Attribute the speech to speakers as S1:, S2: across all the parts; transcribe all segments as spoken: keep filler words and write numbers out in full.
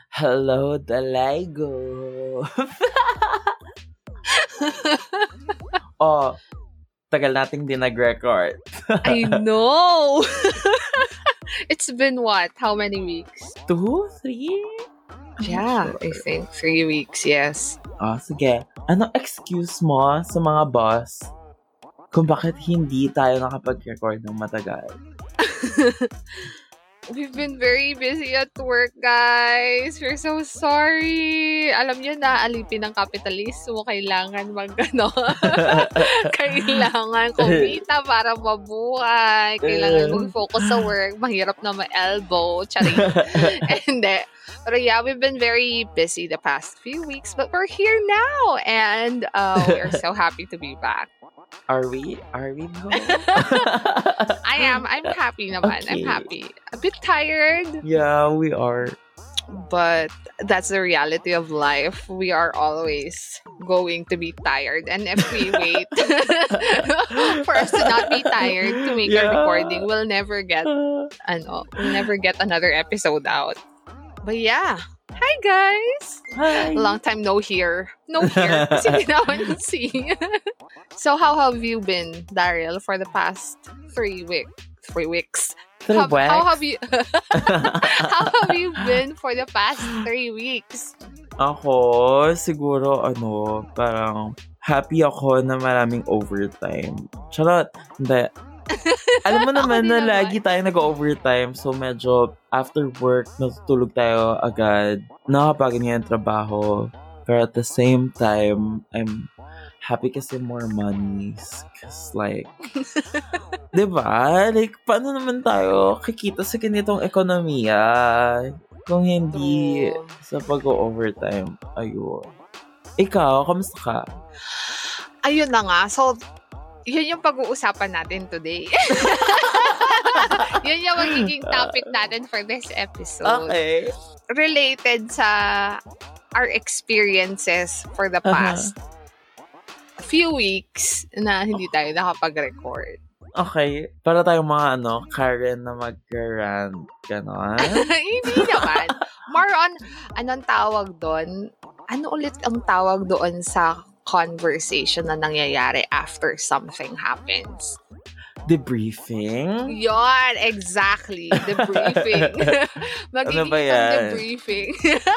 S1: Hello, Daligo. Oh, tagal nating di nag-record.
S2: I know. It's been what? How many weeks?
S1: Two? Three?
S2: Yeah, I think three weeks, yes.
S1: Oh, sige. Ano excuse mo sa mga boss kung bakit hindi tayo nakapag-record ng matagal?
S2: We've been very busy at work, guys. We're so sorry. Alam niyo na, alipin ng kapitalismo. Kailangan mag, ano, kailangan kumita para mabuhay. Kailangan mag-focus sa work. Mahirap na ma-elbow. Charing. Hindi. Pero yeah, we've been very busy the past few weeks, but we're here now. And uh, we're so happy to be back.
S1: Are we? Are we? No?
S2: I am. I'm happy naman.
S1: Okay.
S2: I'm happy. A bit tired.
S1: Yeah, we are.
S2: But that's the reality of life. We are always going to be tired. And if we wait for us to not be tired to make
S1: Yeah.
S2: a recording, we'll never get ano, we'll never get another episode out. But yeah. Hi guys!
S1: Hi.
S2: Long time no here. No here. Kasi hindi naman see. So how have you been, Daryl, for the past three weeks? Three weeks.
S1: Three
S2: How,
S1: weeks?
S2: how have you How have you been for the past three weeks?
S1: Ako, siguro, ano, parang happy ako na maraming overtime. Charot, hindi. Alam mo naman
S2: Ako
S1: na
S2: din
S1: lagi
S2: naman.
S1: tayo nag-overtime, so medyo after work, natutulog tayo agad. Nakapagod nga yung trabaho. Pero at the same time, I'm happy kasi more monies. Cause like, diba? Like, paano naman tayo kikita sa ganitong ekonomiya kung hindi
S2: True.
S1: sa pag-overtime? Ayun. Ikaw, kamusta ka?
S2: Ayun na nga. So, yun yung pag-uusapan natin today. Yun yung magiging topic natin for this episode.
S1: Okay.
S2: Related sa our experiences for the past few weeks na hindi tayo nakapag-record.
S1: Okay. Para tayong mga ano, Karen na mag-rant. Ganon.
S2: Hindi naman. More on, anong tawag doon? Ano ulit ang tawag doon sa conversation na nangyayari after something happens?
S1: Debriefing?
S2: Yon, exactly. Debriefing. Magiging
S1: Ano ba
S2: isang
S1: yan?
S2: debriefing.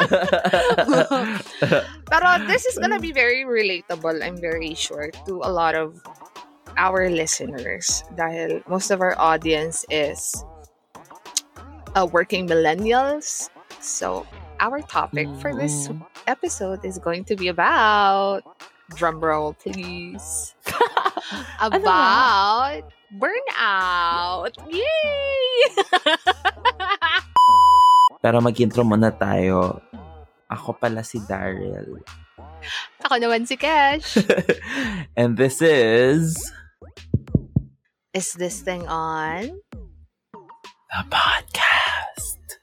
S2: Pero this is gonna be very relatable, I'm very sure, to a lot of our listeners. Dahil most of our audience is uh, working millennials. So, our topic for this
S1: Mm.
S2: episode is going to be about, drumroll please, about burnout. Yay!
S1: Pero mag-intro muna tayo. Ako pala si Daryl.
S2: Ako naman si Cash.
S1: And this is...
S2: Is this thing on?
S1: The podcast.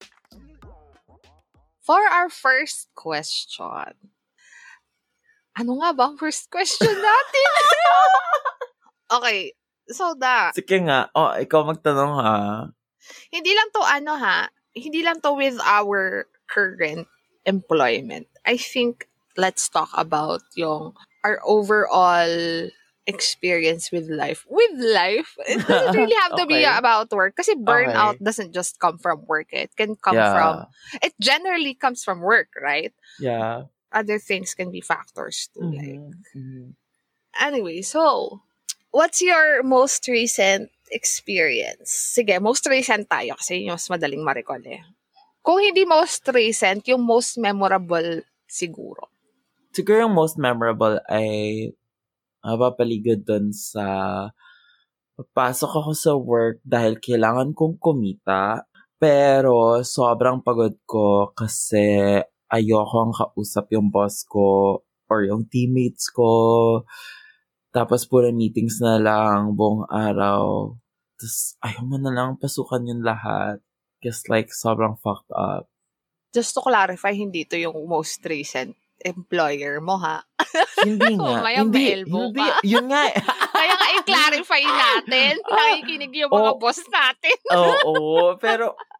S2: For our first question. Ano nga ba ang first question natin? Okay. So, da,
S1: Sige nga. Oh, ikaw magtanong ha.
S2: hindi lang to ano ha, hindi lang to with our current employment. I think let's talk about yung our overall experience with life. With life? It doesn't really have to be
S1: Okay.
S2: about work. Kasi burnout
S1: Okay.
S2: doesn't just come from work. It can come
S1: Yeah.
S2: from, it generally comes from work, right?
S1: Yeah.
S2: Other things can be factors too. Like,
S1: Mhm. Mhm.
S2: anyway, so, what's your most recent experience? Sige, most recent tayo kasi yung mas madaling ma-recall eh. Kung hindi most recent, yung most memorable siguro.
S1: Siguro yung most memorable ay mapapaligid dun sa papasok ako sa work dahil kailangan kong kumita. Pero sobrang pagod ko kasi ayokong kausap yung boss ko or yung teammates ko. Tapos puro meetings na lang buong araw. Tapos ayaw mo na lang pasukan yung lahat. Kasi like sobrang fucked up.
S2: Just to clarify, hindi to yung most recent employer mo, ha?
S1: Hindi nga.
S2: Mamaya
S1: hindi,
S2: ma-elbow
S1: hindi.
S2: ka.
S1: Yun nga.
S2: Kaya nga i-clarify natin. Nakikinig yung mga
S1: Oh.
S2: boss natin.
S1: Oo, pero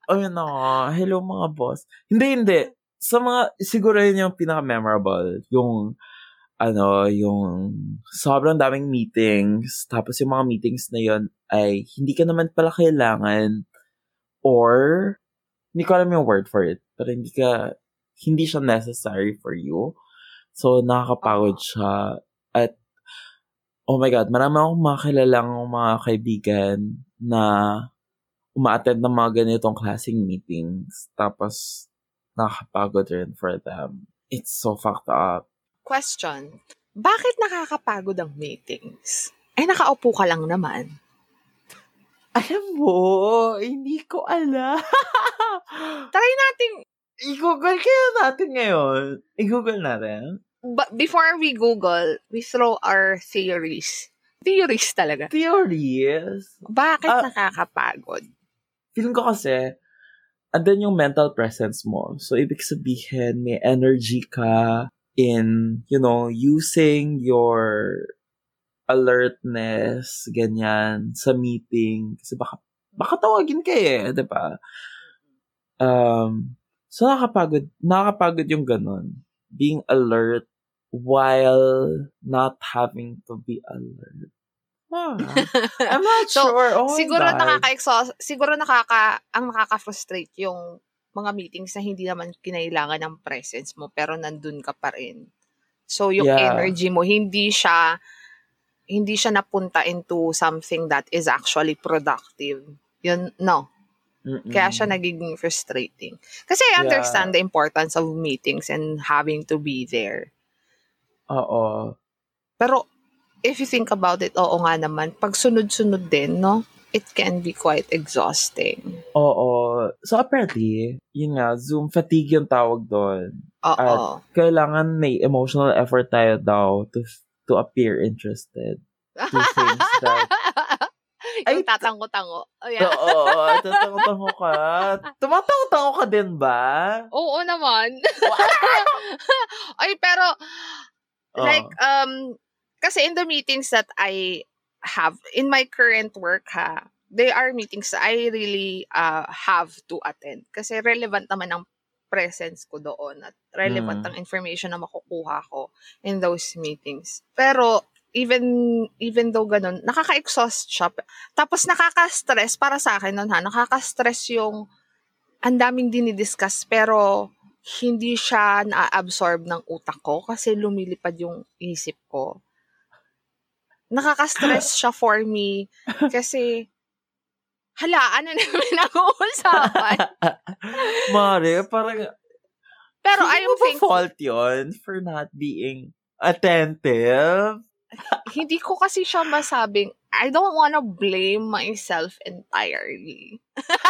S1: ayun na nga, hello mga boss. Hindi, hindi. Sa mga, siguro yun yung pinaka-memorable. Yung, ano, yung sobrang daming meetings. Tapos yung mga meetings na yun ay hindi ka naman pala kailangan or, hindi ko alam yung word for it, pero hindi ka, hindi siya necessary for you. So, nakakapagod siya. At, oh my God, marami akong mga kilalang mga kaibigan na uma-attend ng mga ganitong klaseng meetings. Tapos, nakakapagod rin for them. It's so fucked up.
S2: Question. Bakit nakakapagod ang meetings? Ay, nakaupo ka lang naman.
S1: Alam mo, hindi ko alam.
S2: Try natin.
S1: I-google kaya natin ngayon. I-google natin.
S2: But before we Google, we throw our theories. Theories talaga.
S1: Theories?
S2: Bakit
S1: uh,
S2: nakakapagod?
S1: Feeling ko kasi, andun yung mental presence mo. So, ibig sabihin, may energy ka in, you know, using your alertness, ganyan, sa meeting. Kasi baka, baka tawagin ka eh, di ba? Um, so, nakakapagod, nakakapagod yung ganun. Being alert while not having to be alert. Huh. I'm not
S2: so,
S1: sure. Oh
S2: siguro nakaka-exhaust, siguro nakaka, ang nakaka-frustrate yung mga meetings na hindi naman kinailangan ng presence mo, pero nandun ka pa rin. So, yung yeah. energy mo, hindi siya, hindi siya napunta into something that is actually productive. Yun, no. Mm-mm. Kaya siya nagiging frustrating. Kasi I understand yeah. the importance of meetings and having to be there.
S1: Oo.
S2: Pero, if you think about it, oo nga naman, pag sunod-sunod din, no? It can be quite exhausting.
S1: Oo. So, apparently, yun nga, Zoom fatigue yung tawag doon.
S2: Oo.
S1: At kailangan may emotional effort tayo daw to to appear interested to things that...
S2: Yung tatango-tango. Oh, yeah.
S1: Oo, tatango-tango ka. Tumatango-tango ka din ba?
S2: Oo naman. Ay, pero, oh. like, um, kasi in the meetings that I have, in my current work, ha, they are meetings that I really uh, have to attend. Kasi relevant naman ang presence ko doon at relevant mm. ang information na makukuha ko in those meetings. Pero, even even though ganun, nakaka-exhaust siya. Tapos nakaka-stress, para sa akin nun ha, nakaka-stress yung ang daming dinidiscuss pero hindi siya na-absorb ng utak ko kasi lumilipad yung isip ko. Nakaka-stress siya for me kasi hala, ano naman nag-uusapan?
S1: Mare, parang
S2: pero I'm thankful.
S1: fault yun for not being attentive?
S2: Hindi ko kasi siya masabing, I don't wanna blame myself entirely.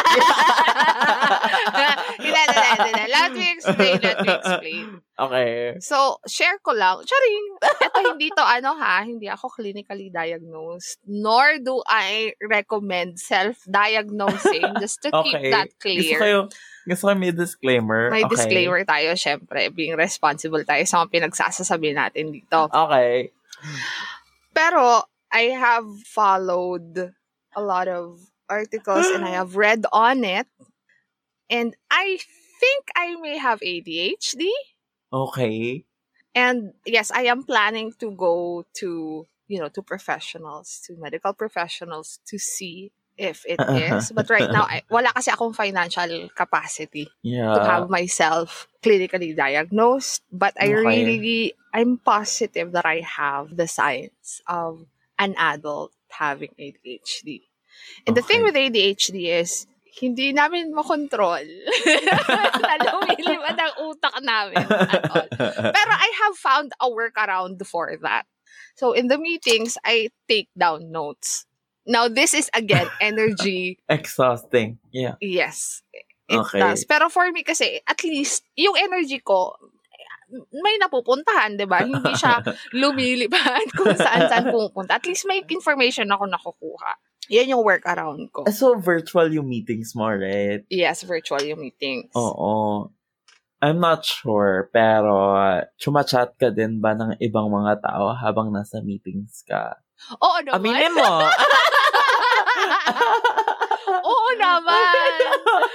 S2: Hindi, hindi, hindi. Let me explain, let me explain.
S1: Okay.
S2: So, share ko lang. Charing, ito hindi to ano ha, hindi ako clinically diagnosed, nor do I recommend self-diagnosing, just to
S1: okay.
S2: keep that clear.
S1: Gusto kayo, gusto kayo may disclaimer.
S2: May
S1: okay.
S2: disclaimer tayo, syempre. Being responsible tayo sa mga pinagsasasabi natin dito.
S1: Okay.
S2: Pero, I have followed a lot of articles and I have read on it. And I think I may have A D H D.
S1: Okay.
S2: And yes, I am planning to go to, you know, to professionals, to medical professionals to see if it is. But right now, I, wala kasi akong financial capacity
S1: yeah.
S2: to have myself clinically diagnosed. But I okay. really, I'm positive that I have the signs of an adult having A D H D. And okay. the thing with A D H D is, hindi namin makontrol na lumilipad ang utak namin at all. Pero I have found a workaround for that. So in the meetings, I take down notes. Now, this is, again, energy.
S1: Exhausting. Yeah.
S2: Yes. It
S1: okay.
S2: does. Pero for me kasi, at least, yung energy ko, may napupuntahan, di ba? Hindi siya lumilipad kung saan-saan pupunta. At least may information ako nakukuha. Yan yung workaround ko.
S1: So, virtual yung meetings mo, right?
S2: Yes, virtual yung meetings.
S1: Oo. I'm not sure, pero chumachat ka din ba ng ibang mga tao habang nasa meetings ka?
S2: Oo naman.
S1: Aminin mo.
S2: Oo naman.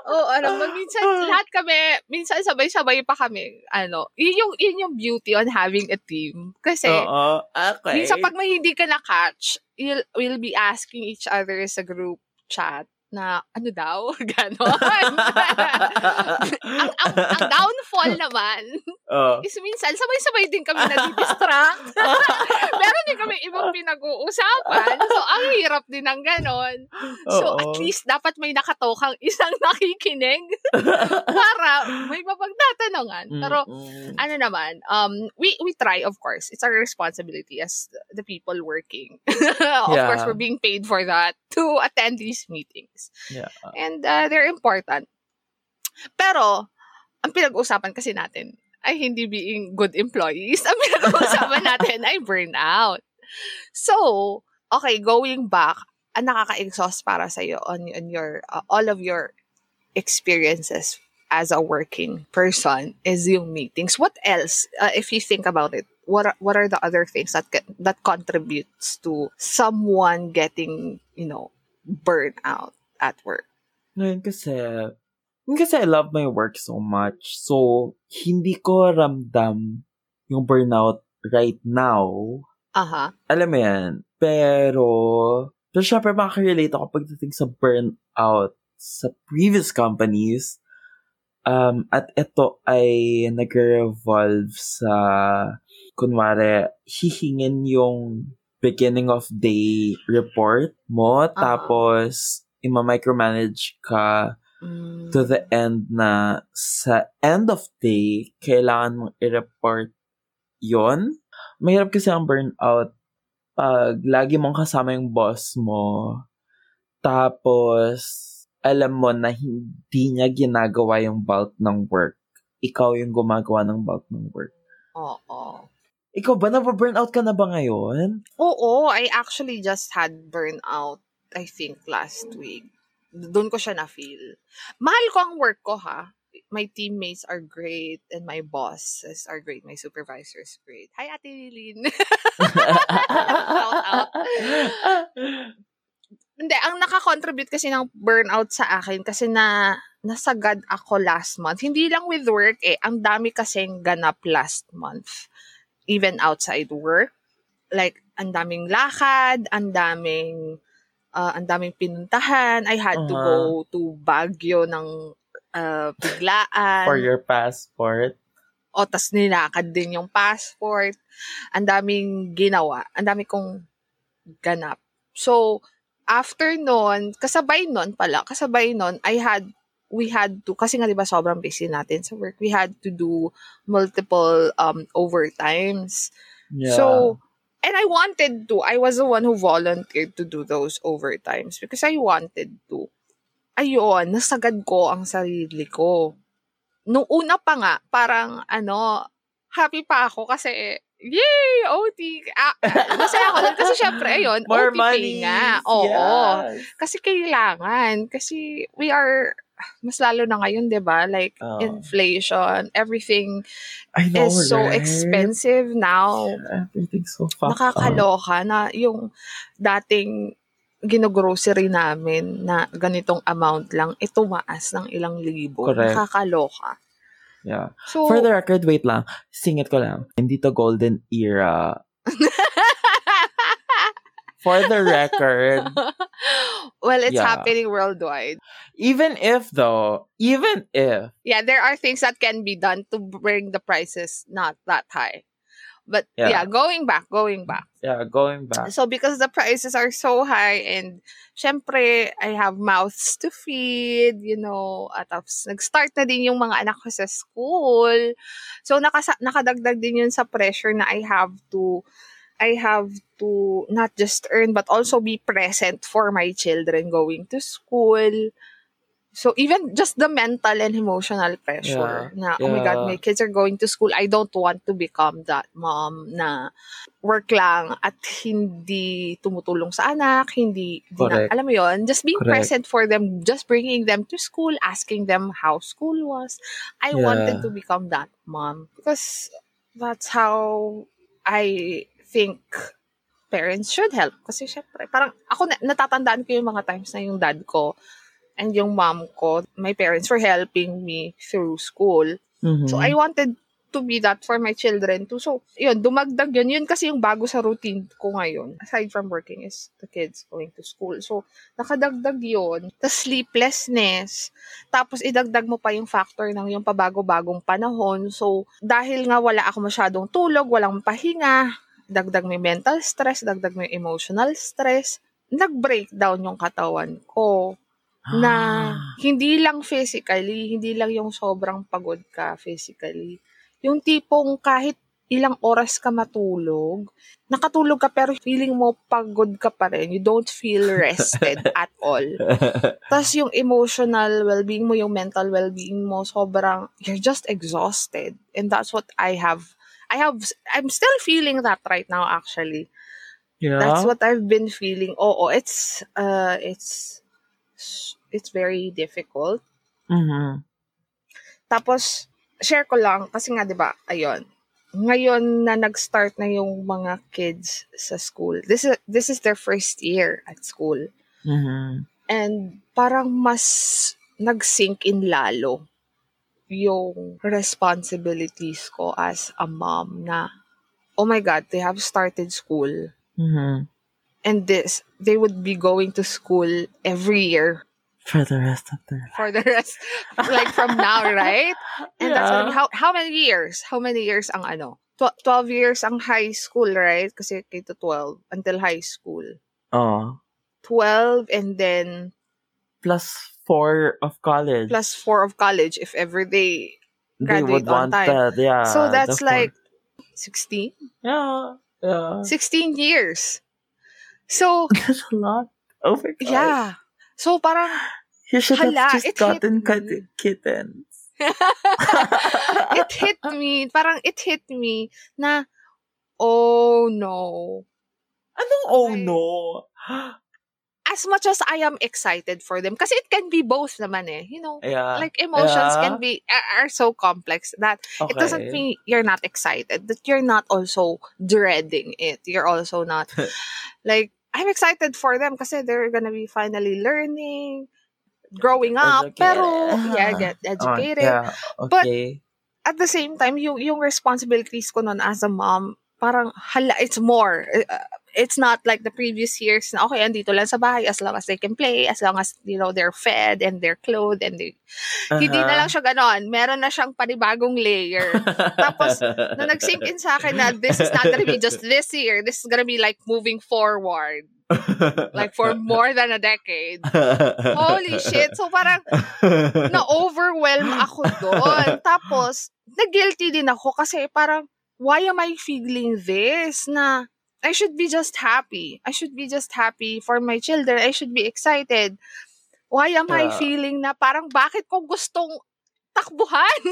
S2: Oo, alam mo, minsan lahat kami, minsan sabay-sabay pa kami. Ano, yun yung, yun yung beauty on having a team. Kasi,
S1: Oo, okay.
S2: minsan pag may hindi ka na-catch, you'll, we'll be asking each other sa group chat na ano daw, gano'n. ang, ang, ang downfall naman
S1: Oh.
S2: is minsan sabay-sabay din kami nadidistract. Meron din kami ibang pinag-uusapan. So, ang hirap din ng gano'n. So,
S1: Oo.
S2: at least dapat may nakatokang isang nakikinig para may mapagtatanungan. Pero,
S1: Mm-mm.
S2: ano naman, um, we we try, of course. It's our responsibility as the people working. Of
S1: Yeah.
S2: course, we're being paid for that to attend these meetings.
S1: Yeah.
S2: And uh, they're important. Pero, ang pinag-uusapan kasi natin ay hindi being good employees. Ang pinag-uusapan natin ay burnout. So, okay, going back, ang nakaka-exhaust para sa'yo on, on your, uh, all of your experiences as a working person is yung meetings. What else, uh, if you think about it, what are, what are the other things that get, that contributes to someone getting, you know, burnout at work?
S1: Ngayon kasi, ngayon kasi I love my work so much. So, hindi ko ramdam yung burnout right now.
S2: Aha.
S1: Alam mo yan. Pero, pero syempre makaka-relate ako pagdating sa burnout sa previous companies. Um, at ito ay nag-revolve sa, kunwari, hihingin yung beginning of day report mo,
S2: Uh-huh.
S1: tapos ima-micromanage ka
S2: Mm.
S1: to the end na sa end of day, kailangan mong i-report yon. Mahirap kasi ang burnout pag lagi mong kasama yung boss mo, tapos alam mo na hindi niya ginagawa yung bulk ng work. Ikaw yung gumagawa ng bulk ng work.
S2: Oo.
S1: Ikaw ba, nababurnout ka na ba ngayon?
S2: Oo, I actually just had burnout, I think, last week. Doon ko siya na-feel. Mahal ko ang work ko, ha? My teammates are great and my bosses are great. My supervisor is great. Hi, Ate Lilin. Shout out. Hindi, ang nakakontribute kasi ng burnout sa akin kasi na nasagad ako last month. Hindi lang with work eh. Ang dami kasing ganap last month. Even outside work. Like, ang daming lakad, ang daming uh, ang daming pinuntahan. I had to go
S1: Uh-huh.
S2: to Baguio ng uh, biglaan.
S1: For your passport.
S2: O, tas nilakad din yung passport. Ang daming ginawa. Ang dami kong ganap. So, after nun, kasabay nun pala, kasabay nun, I had, we had to, kasi nga diba sobrang busy natin sa work, we had to do multiple um overtimes.
S1: Yeah.
S2: So, and I wanted to, I was the one who volunteered to do those overtimes because I wanted to. Ayun, nasagad ko ang sarili ko. Nung una pa nga, parang ano, happy pa ako kasi, yay! O T! Ah, masaya ako doon kasi syempre, ayun,
S1: More
S2: O T pay
S1: money.
S2: nga. Oo.
S1: Yes.
S2: Kasi kailangan. Kasi we are, mas lalo na ngayon, di ba? Like,
S1: Oh.
S2: inflation, everything
S1: I know,
S2: is so
S1: right?
S2: expensive now.
S1: Everything's so fucked up.
S2: Nakakaloka na yung dating ginogrocery namin na ganitong amount lang, ito maas ng ilang libo.
S1: Correct.
S2: Nakakaloka.
S1: Yeah.
S2: So,
S1: For the record, wait lang. Singit ko lang. Hindi to golden era. For the record.
S2: well, it's
S1: Yeah.
S2: happening worldwide.
S1: Even if though, even if.
S2: Yeah, there are things that can be done to bring the prices not that high. But yeah,
S1: Yeah.
S2: going back, going back.
S1: Yeah, going back.
S2: So because the prices are so high and syempre, I have mouths to feed, you know, at tapos nag-start na din yung mga anak ko sa school. So nakasa- nakadagdag din yun sa pressure na I have to I have to not just earn but also be present for my children going to school. So even just the mental and emotional pressure na, oh my God,
S1: Yeah.
S2: my kids are going to school. I don't want to become that mom na work lang at hindi tumutulong sa anak, hindi, hindi na,
S1: Correct.
S2: alam mo yon, just being
S1: Correct.
S2: present for them, just bringing them to school, asking them how school was. I
S1: Yeah.
S2: wanted to become that mom because that's how I think parents should help. Kasi syempre, parang ako na, natatandaan ko yung mga times na yung dad ko and yung mom ko, my parents were helping me through school.
S1: Mhm.
S2: So, I wanted to be that for my children too. So, yun, dumagdag yun. Yun kasi yung bago sa routine ko ngayon. Aside from working is the kids going to school. So, nakadagdag yun. Tapos sleeplessness. Tapos idagdag mo pa yung factor ng yung pabago-bagong panahon. So, dahil nga wala ako masyadong tulog, walang pahinga, dagdag may mental stress, dagdag may emotional stress, nag-breakdown yung katawan ko. Na hindi lang physically, hindi lang yung sobrang pagod ka physically. Yung tipong kahit ilang oras ka matulog, nakatulog ka pero feeling mo pagod ka pa rin. You don't feel rested at all. Tapos yung emotional well-being mo, yung mental well-being mo, sobrang, you're just exhausted. And that's what I have. I have, I'm still feeling that right now actually.
S1: Yeah.
S2: That's what I've been feeling. Oo, it's, uh, it's, it's very difficult.
S1: Mhm.
S2: Tapos, share ko lang, kasi nga, di ba, ayun, ngayon na nag-start na yung mga kids sa school, this is, this is their first year at school.
S1: Mhm.
S2: And parang mas nag-sink in lalo yung responsibilities ko as a mom na, oh my God, they have started school.
S1: Mhm.
S2: And this, they would be going to school every year.
S1: For the rest of their life.
S2: For the rest, like from now, right? And that's gonna be,
S1: Yeah.
S2: how how many years? How many years ang ano? Tw- twelve years ang high school, right? Kasi K to twelve until high school.
S1: Oh.
S2: twelve and then
S1: Plus four of college.
S2: plus four of college if ever they
S1: They would
S2: graduate on
S1: want
S2: time.
S1: that, yeah.
S2: So that's
S1: the four.
S2: like sixteen?
S1: Yeah. Yeah.
S2: sixteen years. So,
S1: That's a lot. Oh my God.
S2: yeah. So parang,
S1: You should
S2: hala,
S1: have just
S2: it hit
S1: gotten
S2: me.
S1: kit- kittens.
S2: It hit me, parang it hit me na, oh no.
S1: Anong oh
S2: Like,
S1: no?
S2: as much as I am excited for them, kasi it can be both naman eh, you know,
S1: Yeah.
S2: like emotions
S1: Yeah.
S2: can be, are, are so complex that it doesn't
S1: Okay.
S2: mean you're not excited, that you're not also dreading it. You're also not, like, I'm excited for them kasi they're gonna be finally learning, growing up, pero, yeah, get
S1: Oh,
S2: educated.
S1: yeah.
S2: But
S1: Okay.
S2: at the same time, yung, yung responsibilities ko nun as a mom, parang, hala, it's more. Uh, It's not like the previous years na, okay, andito lang sa bahay as long as they can play, as long as, you know, they're fed and they're clothed and they... Hindi na lang
S1: Uh-huh.
S2: siya ganon. Meron na siyang panibagong layer. Tapos, na nag-sink in sa akin na this is not gonna be just this year. This is gonna be like moving forward. Like for more than a decade. Holy shit. So parang, na-overwhelm ako doon. Tapos, na-guilty din ako kasi parang, why am I feeling this? Na, I should be just happy. I should be just happy for my children. I should be excited. Why am I
S1: Yeah.
S2: feeling na parang bakit ko gustong takbuhan?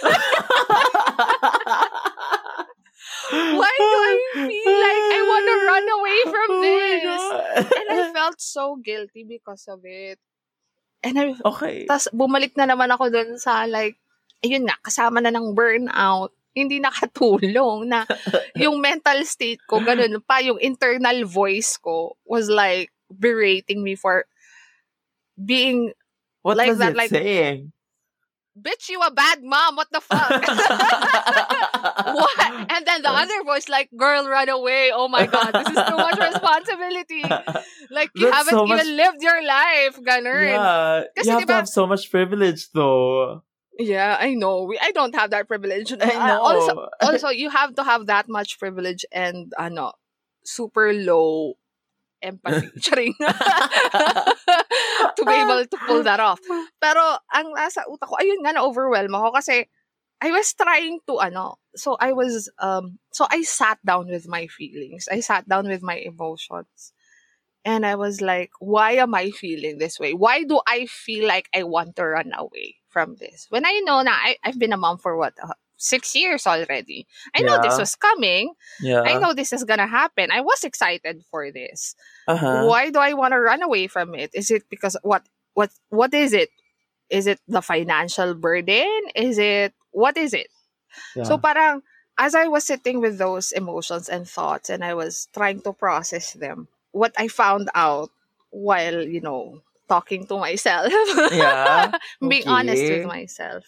S2: Why do I feel like I want to run away from
S1: Oh my
S2: this?
S1: God.
S2: And I felt so guilty because of it. And I,
S1: Okay.
S2: tas bumalik na naman ako dun sa like, ayun nga, kasama na ng burnout. Hindi nakatulong na yung mental state ko, ganun pa, yung internal voice ko was like berating me for being
S1: What
S2: like
S1: was
S2: that,
S1: it
S2: like,
S1: saying?
S2: bitch, you a bad mom, what the fuck? What? And then the other voice like, girl, run away. Oh my God, this is too much responsibility. Like, you
S1: That's
S2: haven't
S1: so
S2: even
S1: much-
S2: lived your life, ganun.
S1: Yeah.
S2: Kasi
S1: You have
S2: diba-
S1: to have so much privilege though.
S2: Yeah, I know. We, I don't have that privilege.
S1: I
S2: Uh,
S1: know.
S2: also, also, you have to have that much privilege and, ano, super low empathy. Charing. To be able to pull that off. Pero, ang nasa utak ko, ayun nga, na-overwhelm ako kasi I was trying to, ano, so I was, um, so I sat down with my feelings. I sat down with my emotions. And I was like, why am I feeling this way? Why do I feel like I want to run away from this? When I know na I, I've been a mom for what, uh, six years already. I know this
S1: Yeah.
S2: was coming.
S1: Yeah.
S2: I know this is gonna happen. I was excited for this.
S1: Uh-huh.
S2: Why do I want to run away from it? Is it because what what what is it? Is it the financial burden? Is it what is it?
S1: Yeah.
S2: So parang as I was sitting with those emotions and thoughts and I was trying to process them, what I found out while, you know, talking to myself,
S1: Yeah.
S2: being honest with
S1: Okay.
S2: myself,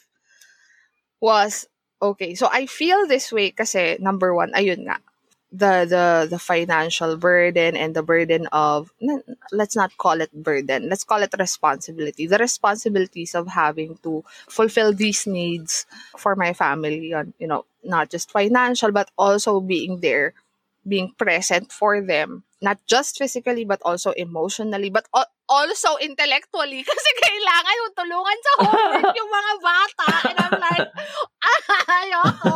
S2: was, okay, so I feel this way kasi, number one, ayun nga, the the the financial burden and the burden of, n- let's not call it burden, let's call it responsibility, the responsibilities of having to fulfill these needs for my family, on, you know, not just financial but also being there, being present for them, not just physically but also emotionally, but al- also intellectually kasi kailangan yung tulungan sa homework yung mga bata, and I'm like, ayoko.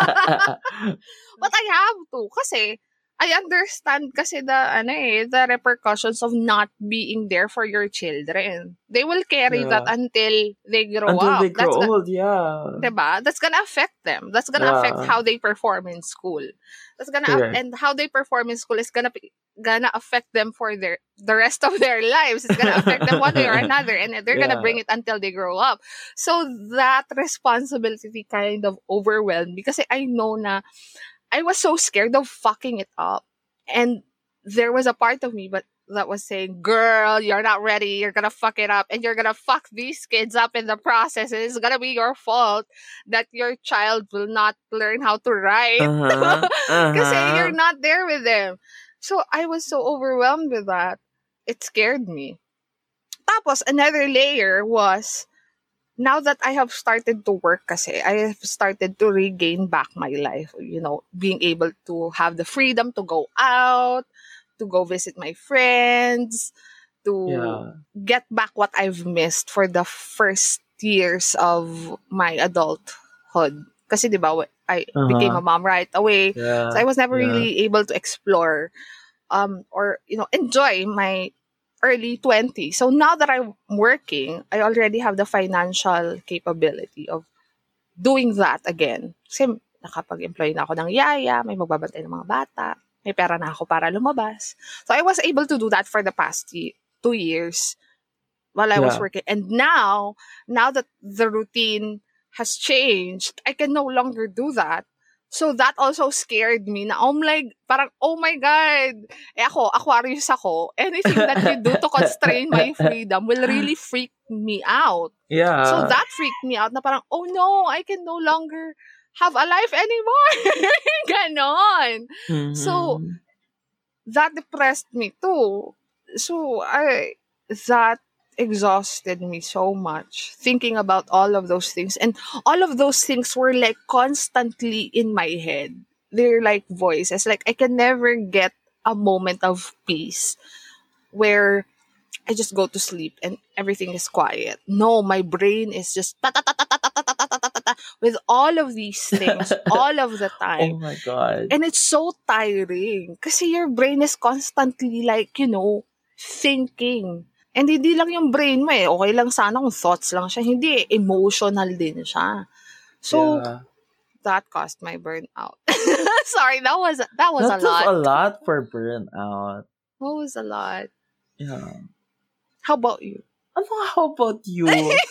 S2: But I have to kasi I understand kasi the ano eh, the repercussions of not being there for your children. They will carry that
S1: Yeah.
S2: until they grow
S1: Until
S2: up.
S1: they grow
S2: That's ga-
S1: old, yeah.
S2: diba? That's gonna affect them. That's gonna affect
S1: Yeah.
S2: how they perform in school. That's gonna
S1: Correct.
S2: and how they perform in school is gonna be, gonna affect them for their the rest of their lives. It's gonna affect them one way or another, and they're gonna
S1: Yeah.
S2: bring it until they grow up. So that responsibility kind of overwhelmed me kasi I know na I was so scared of fucking it up. And there was a part of me but that was saying, girl, you're not ready. You're gonna fuck it up and you're gonna fuck these kids up in the process. And it's gonna be your fault that your child will not learn how to write.
S1: Uh-huh.
S2: Kasi you're
S1: Uh-huh.
S2: not there with them. So I was so overwhelmed with that. It scared me. Tapos, another layer was, now that I have started to work kasi, I have started to regain back my life. You know, being able to have the freedom to go out, to go visit my friends, to
S1: Yeah.
S2: get back what I've missed for the first years of my adulthood. Kasi di ba, I became a
S1: Uh-huh.
S2: mom right away. So I
S1: Yeah.
S2: was never
S1: Yeah.
S2: really able to explore um or you know enjoy my early twenties. So now that I'm working, I already have the financial capability of doing that again. Kasi nakapag-employ na ako ng yaya, may magbabantay ng mga bata, may pera na ako para lumabas. So I was able to do that for the past ye- two years while I was
S1: Yeah.
S2: working. And now, now that the routine has changed, I can no longer do that. So that also scared me na, oh my, parang, oh my God, eh ako, Aquarius ako, anything that you do to constrain my freedom will really freak me out.
S1: Yeah.
S2: So that freaked me out na parang, oh no, I can no longer have a life anymore. Ganon. So
S1: Mhm.
S2: that depressed me too. So I that exhausted me so much thinking about all of those things, and all of those things were like constantly in my head. They're like voices. Like I can never get a moment of peace where I just go to sleep and everything is quiet. No, my brain is just ta ta ta ta ta ta ta ta ta ta ta ta with all of these things all of the time.
S1: Oh my God.
S2: And it's so tiring kasi your brain is constantly like, you know, thinking. And hindi lang yung brain mo eh. Okay lang sana kung thoughts lang siya. Hindi eh. Emotional din siya. So,
S1: Yeah.
S2: that caused my burnout. Sorry, that was that was
S1: That
S2: a
S1: was
S2: lot.
S1: a lot for burnout.
S2: That was a lot.
S1: Yeah.
S2: How about you?
S1: Ano, how about you?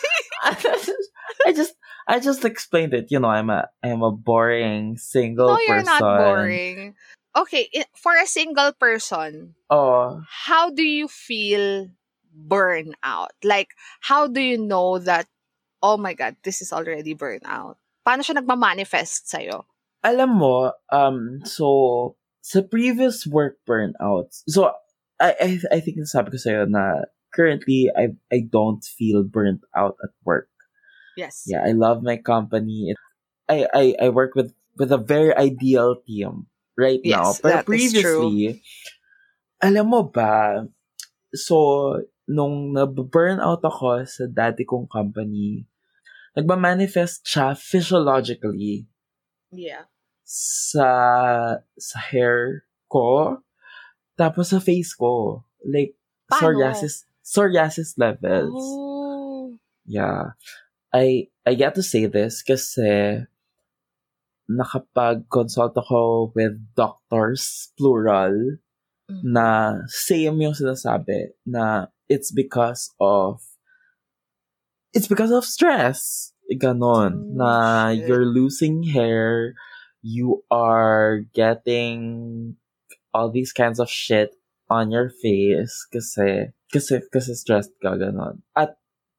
S1: I just I just explained it. You know, I'm a I'm a boring single
S2: No, you're
S1: person.
S2: not boring. Okay, i- for a single person,
S1: Oh,
S2: how do you feel burnout? Like, how do you know that, oh my God, this is already burnout? Paano siya nagmamanifest sa'yo?
S1: alam mo, um, so sa previous work burnouts, so I I I think sabi ko sa'yo na currently I I don't feel burnt out at work.
S2: Yes.
S1: Yeah, I love my company. It, I, I I work with with a very ideal team right now.
S2: Yes,
S1: Pero
S2: that is true.
S1: previously, alam mo ba, so nung na-burn out ako sa dati kong company, nagma-manifest siya physiologically
S2: Yeah.
S1: sa sa hair ko, tapos sa face ko. Like,
S2: Paano?
S1: psoriasis, psoriasis levels.
S2: Oh.
S1: Yeah. I I get to say this kasi nakapag-consult ako with doctors, plural,
S2: Mhm.
S1: na same yung sinasabi na it's because of it's because of stress. Ganon.
S2: Oh,
S1: na
S2: shit.
S1: you're losing hair, you are getting all these kinds of shit on your face kasi Kasi, kasi stressed ka, gano'n. At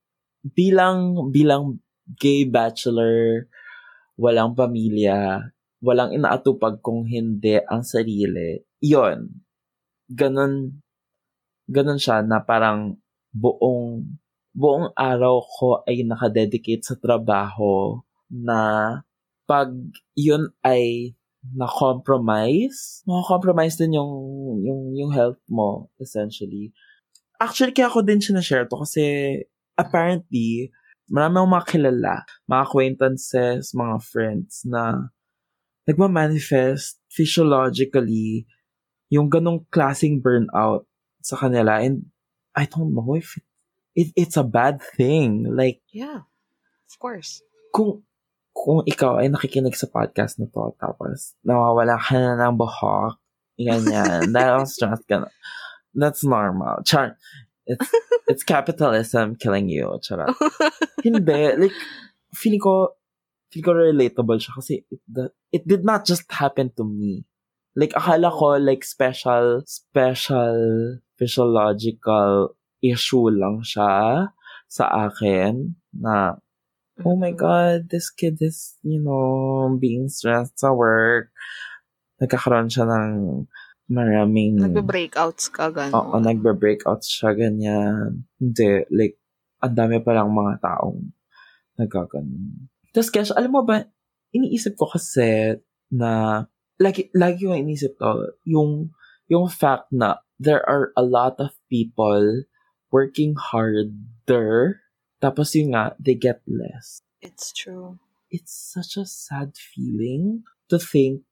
S1: bilang, bilang gay bachelor, walang pamilya, walang inaatupag kung hindi ang sarili, yon ganun, ganun siya na parang buong, buong araw ko ay nakadedicate sa trabaho na pag yun ay na-compromise, ma-compromise din yung, yung, yung health mo, essentially. Actually, kaya ako din sinashare to kasi apparently, marami akong mga kilala, mga acquaintances, mga friends na nagmamanifest physiologically yung ganong klaseng burnout sa kanila. And I don't know if it, it, it's a bad thing. Like,
S2: yeah, of course.
S1: Kung, kung ikaw ay nakikinig sa podcast na to, tapos nawawala ka na ng buhok, ganyan, dahil stress ka na, that's normal. Char, it's, it's capitalism killing you. Charot. Hindi. Like, feeling ko, feeling ko relatable siya kasi it, the, it did not just happen to me. Like, akala ko, like, special, special physiological issue lang siya sa akin na, oh my God, this kid is, you know, being stressed sa work. Nagkakaroon siya ng maraming...
S2: Nagbe-breakouts ka, gano'n.
S1: Oo, nagbe-breakouts siya, ganyan. Hindi, like, ang dami palang mga taong nagkaganon. Tapos, Kesh, alam mo ba, iniisip ko kasi na, lagi, lagi ko iniisip to, yung, yung fact na there are a lot of people working harder, tapos yun nga, they get less.
S2: It's true.
S1: It's such a sad feeling to think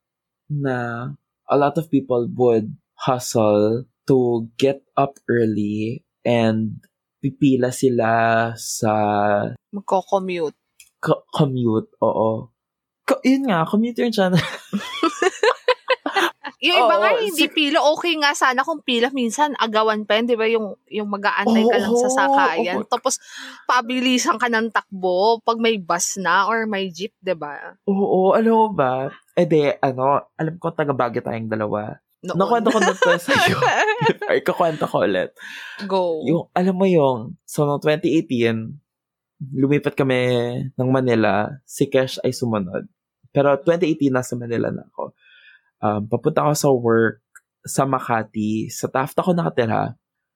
S1: na a lot of people would hustle to get up early and pipila sila sa...
S2: Magko-commute.
S1: Co- commute, oo. Co- yun nga, commute yung channel.
S2: Yung iba
S1: Oo,
S2: nga, hindi
S1: si-
S2: pila. Okay nga sana kung pila. Minsan, agawan pa yun, di ba? Yung, yung mag-aantay ka lang sa
S1: Oo,
S2: sakayan.
S1: oo.
S2: Tapos, pabilisan ka ng takbo pag may bus na or may jeep, di ba?
S1: Oo, alam mo ba? Eh di, ano, alam ko taga-Baguio tayong dalawa.
S2: Noon.
S1: Nakwento ko na to sa'yo. Ay, kakwento ko ulit.
S2: Go.
S1: Yung, alam mo yung, so noong twenty eighteen, lumipat kami ng Manila, si Kesh ay sumunod. Pero twenty eighteen, nasa Manila na ako. Um, papunta ako sa work sa Makati. Sa Taft ako nakatira.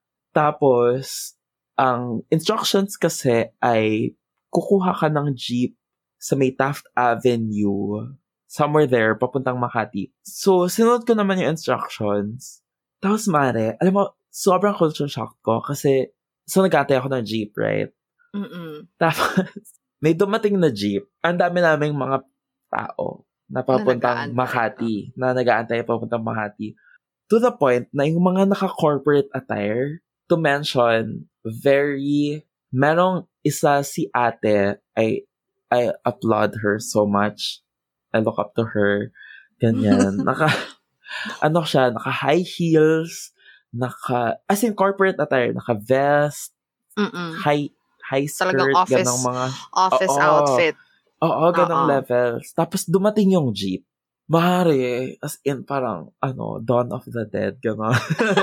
S1: Tapos, ang instructions kasi ay kukuha ka ng jeep sa may Taft Avenue. Somewhere there, papuntang Makati. So, sinunod ko naman yung instructions. Tapos, mare, alam mo, sobrang culture shock ko kasi, so nag-atay ako ng jeep, right?
S2: Mm-mm.
S1: Tapos, may dumating na jeep. Ang dami naming mga tao na papuntang
S2: Na nag-aantay.
S1: Makati, na nag-aantay papuntang Makati. To the point na yung mga naka-corporate attire, to mention, very, merong isa si ate, I, I applaud her so much. I look up to her. Ganyan. Naka, ano siya, naka-high heels, naka, as in corporate attire, naka-vest,
S2: Mm-mm.
S1: high, high skirt,
S2: Talagang office,
S1: ganong mga,
S2: office
S1: Oo.
S2: outfit.
S1: oo, ganong
S2: Oo.
S1: levels. Tapos dumating yung jeep. Mahari, as in parang, ano, Dawn of the Dead, gano'n.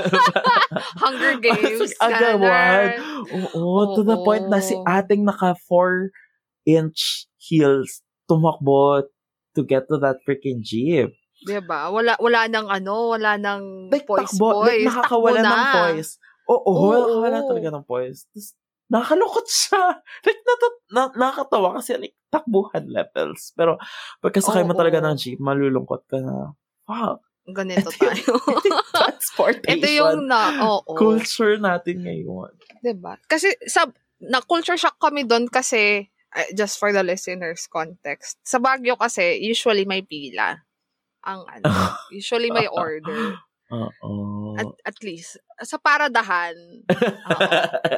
S2: Hunger Games.
S1: Agawan.
S2: ganun.
S1: Oo, to the
S2: Oo.
S1: point na si ating naka four inch heels tumakbo to get to that freaking jeep.
S2: Diba? Wala, wala nang ano, wala nang
S1: Like,
S2: poise,
S1: takbo, like,
S2: poise.
S1: nakakawala
S2: Takbo na.
S1: ng poise. Oo,
S2: Oo.
S1: nakakawala talaga ng poise. Tapos, nakakalukot siya. Like, nat- na- nakakatawa kasi, like, takbuhan levels. Pero, pagkasakay mo
S2: Oo.
S1: talaga ng jeep, malulungkot ka na, fuck.
S2: Ganito
S1: Ito yung-
S2: tayo.
S1: Transportation.
S2: Ito yung na, oo.
S1: Culture natin ngayon.
S2: Diba? Kasi, sa, na-culture shock kami doon kasi, uh, just for the listeners' context, sa Baguio kasi, usually may pila. Ang ano, usually may order.
S1: Oo.
S2: At, at least, sa paradahan. Oo.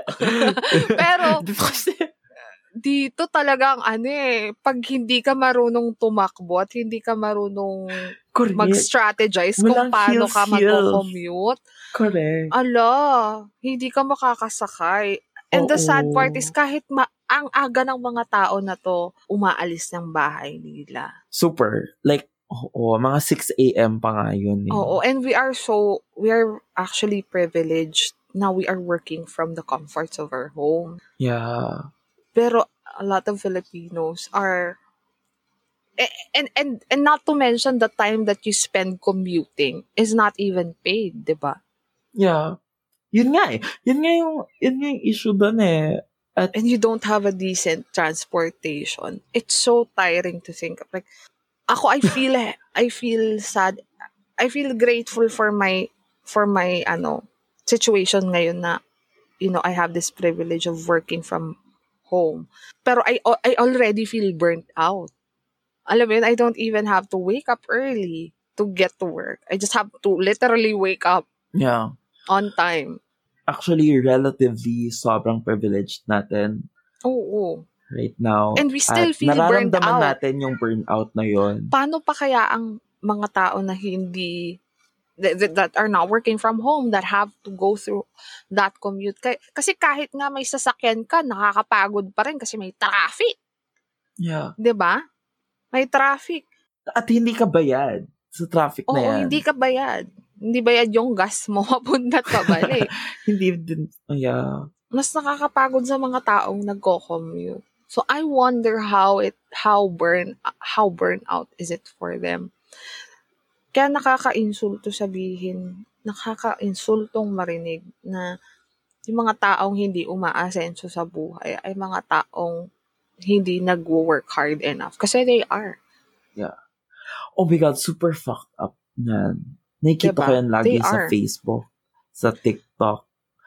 S2: Pero,
S1: Dito kasi,
S2: dito talagang ano eh, pag hindi ka marunong tumakbo at hindi ka marunong
S1: correct.
S2: mag-strategize
S1: Walang
S2: kung paano ka
S1: heels, heels.
S2: mag-commute,
S1: Correct.
S2: ala, hindi ka makakasakay. And the sad
S1: Oo.
S2: part is kahit ma- ang aga ng mga tao na to, umaalis ng bahay nila.
S1: Super. Like, oo, mga six a.m. pa nga yun. Eh.
S2: Oo, and we are so, we are actually privileged now we are working from the comforts of our home.
S1: Yeah.
S2: Pero a lot of Filipinos are, and and and not to mention the time that you spend commuting is not even paid, di ba?
S1: Yeah. Yun nga eh. Yun nga yung, yun nga yung issue dun eh. At,
S2: And you don't have a decent transportation. It's so tiring to think of. Like, ako, I feel, I feel sad. I feel grateful for my, for my, ano, situation ngayon na, you know, I have this privilege of working from home. Pero I, I already feel burnt out. Alam mo yun, I don't even have to wake up early to get to work. I just have to literally wake up
S1: yeah.
S2: on time.
S1: Actually, relatively, sobrang privileged natin.
S2: Oo.
S1: Right now.
S2: And we still
S1: At
S2: feel burned
S1: nararamdaman
S2: out.
S1: natin yung burnout na yun.
S2: Paano pa kaya ang mga tao na hindi, that, that are not working from home, that have to go through that commute? Kasi kahit nga may sasakyan ka, nakakapagod pa rin kasi may traffic.
S1: Yeah.
S2: Diba? May traffic.
S1: At hindi ka bayad sa traffic na
S2: Oo,
S1: yan.
S2: hindi ka bayad. Hindi bayad yung gas mo, papunta at pabalik.
S1: Hindi din, yeah.
S2: Mas nakakapagod sa mga taong nagko-commute. So I wonder how it, how burn, how burnout is it for them. Kaya nakaka-insulto sabihin, nakaka-insultong marinig na yung mga taong hindi umaasenso sa buhay ay mga taong hindi nag-work hard enough. Kasi they are.
S1: Yeah. Oh my God, super fucked up na. Nakikita
S2: Diba?
S1: ko yan lagi
S2: They
S1: sa
S2: are.
S1: Facebook, sa TikTok,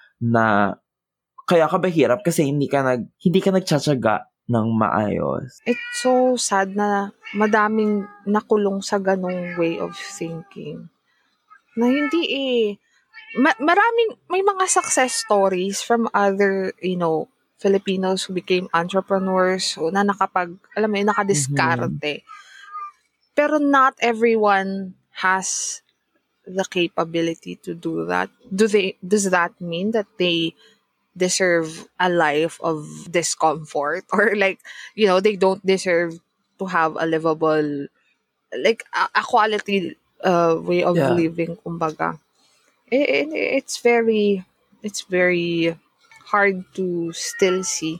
S1: na kaya ka ba hirap kasi hindi ka nag hindi ka nagtsatsaga ng maayos.
S2: It's so sad na madaming nakulong sa ganong way of thinking. Na hindi eh. Ma- maraming, may mga success stories from other, you know, Filipinos who became entrepreneurs, who na nakapag, alam mo yun, nakadiskarte. Mm-hmm. Pero not everyone has the capability to do that. Do they, does that mean that they deserve a life of discomfort? Or like, you know, they don't deserve to have a livable, like, a, a quality uh, way of
S1: Yeah.
S2: living, kumbaga. It, it, it's very, it's very hard to still see.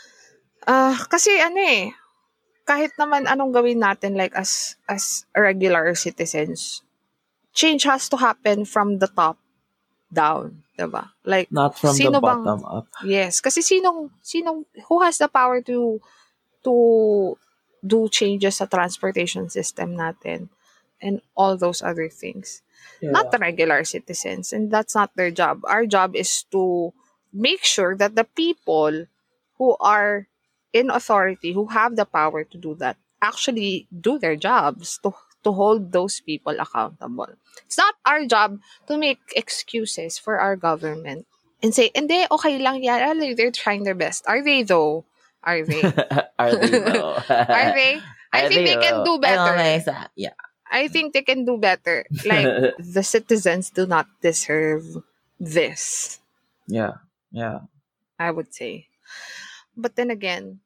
S2: Uh, kasi ano eh, kahit naman anong gawin natin, like as, as regular citizens, change has to happen from the top down, diba? Like,
S1: not from the
S2: sino bang,
S1: bottom up.
S2: Yes, kasi sinong, sinong, who has the power to, to do changes sa transportation system natin and all those other things?
S1: Yeah.
S2: Not the regular citizens, and that's not their job. Our job is to make sure that the people who are in authority, who have the power to do that, actually do their jobs to to hold those people accountable. It's not our job to make excuses for our government and say, hindi, okay lang yan. They're trying their best. Are they though? Are they?
S1: Are they though?
S2: Are they? I
S1: Are
S2: think they,
S1: they
S2: can
S1: though?
S2: do better.
S1: Yeah.
S2: I think they can do better. Like, the citizens do not deserve this.
S1: Yeah. Yeah.
S2: I would say. But then again,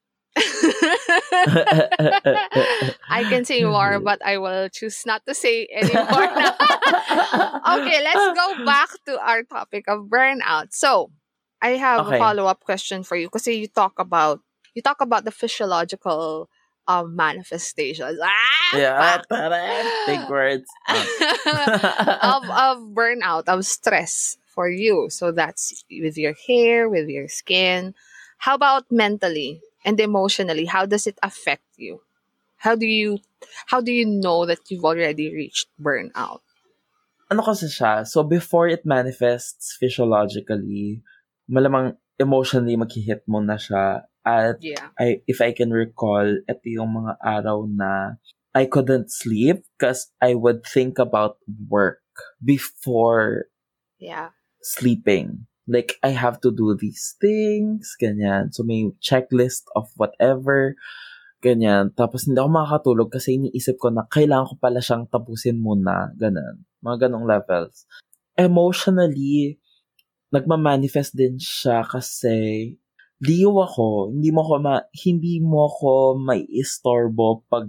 S2: I can say more, but I will choose not to say anymore now. Okay, let's go back to our topic of burnout. So, I have
S1: Okay.
S2: a follow-up question for you kasi you talk about you talk about the physiological um, manifestations. Ah,
S1: Yeah.
S2: pa-
S1: Big words.
S2: of of burnout, of stress for you. So that's with your hair, with your skin. How about mentally and emotionally? How does it affect you? How do you how do you know that you've already reached burnout?
S1: Ano kasi siya? So before it manifests physiologically, malamang emotionally maghihit mo na siya. At
S2: Yeah.
S1: I, if I can recall, ito yung mga araw na I couldn't sleep because I would think about work before
S2: Yeah.
S1: sleeping. Like, I have to do these things, ganyan. So, may checklist of whatever, ganyan. Tapos, hindi ako makakatulog kasi iniisip ko na kailangan ko pala siyang tapusin muna, ganun. Mga ganong levels. Emotionally, nagmamanifest din siya kasi liw ako, hindi mo ko ma, hindi mo ko may istorbo pag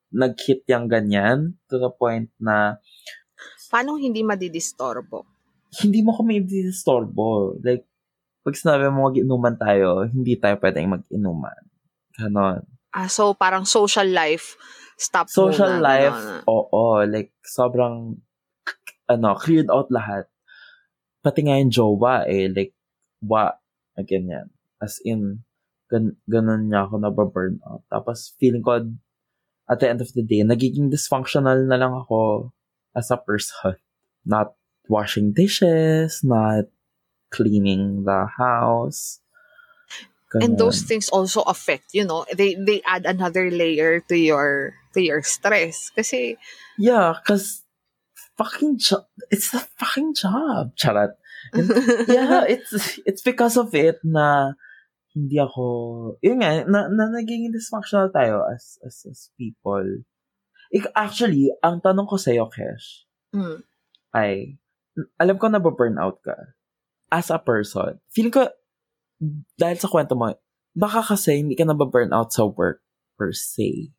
S1: nag-hit yung ganyan to the point na
S2: Paano hindi madidistorbo?
S1: hindi mo kami disturbo. Like, pag sinabi mo mag-inuman tayo, hindi tayo pwedeng mag-inuman. Ganon.
S2: Ah, so parang social life, stop
S1: Social
S2: muna.
S1: life,
S2: Ganon.
S1: oo. Like, sobrang, ano, cleared out lahat. Pati nga yung jowa, eh, like, wa, ganyan. As in, gan- ganon niya ako nababurn out. Tapos, feeling ko, at the end of the day, nagiging dysfunctional na lang ako as a person. Not washing dishes, not cleaning the house. Ganun.
S2: And those things also affect, you know, they they add another layer to your to your stress. Kasi,
S1: yeah, because fucking job, it's a fucking job. Charot. And, yeah, it's it's because of it na hindi ako, yun nga, na, na naging dysfunctional tayo as, as, as people. Ik, actually, ang tanong ko sa'yo, Kesh,
S2: mm.
S1: ay, alam ko na ba-burnout ka as a person. Feeling ko, dahil sa kwento mo, baka kasi hindi ka na ba-burnout sa work per se.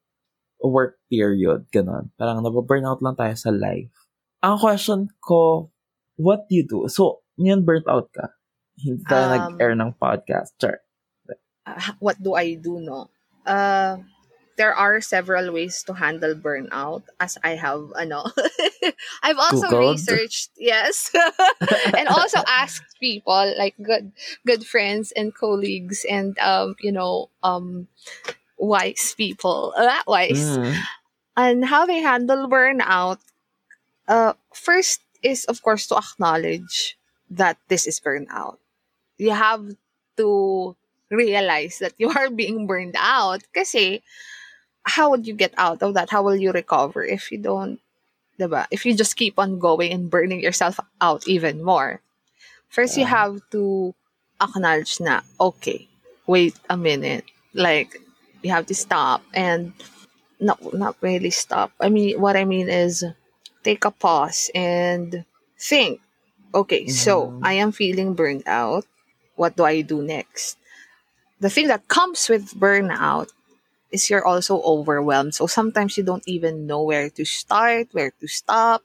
S1: Work period, ganun. Parang na-burnout lang tayo sa life. Ang question ko, what do you do? So, ngayon burnt out ka. Hindi tayo um, nag-air ng podcast. Sure.
S2: Uh, what do I do, no? Uh, there are several ways to handle burnout, as I have, ano, I've also Googled. researched, yes, and also asked people, like good, good friends and colleagues and, um, you know, um, wise people, uh, wise, mm. and how they handle burnout. Uh, first is, of course, to acknowledge that this is burnout. You have to realize that you are being burned out. Kasi, how would you get out of that? How will you recover if you don't, diba? If you just keep on going and burning yourself out even more. First, yeah. You have to acknowledge na, okay, wait a minute. Like, you have to stop and not, not really stop. I mean, what I mean is take a pause and think, okay, mm-hmm. so I am feeling burned out. What do I do next? The thing that comes with burnout is you're also overwhelmed. So sometimes you don't even know where to start, where to stop.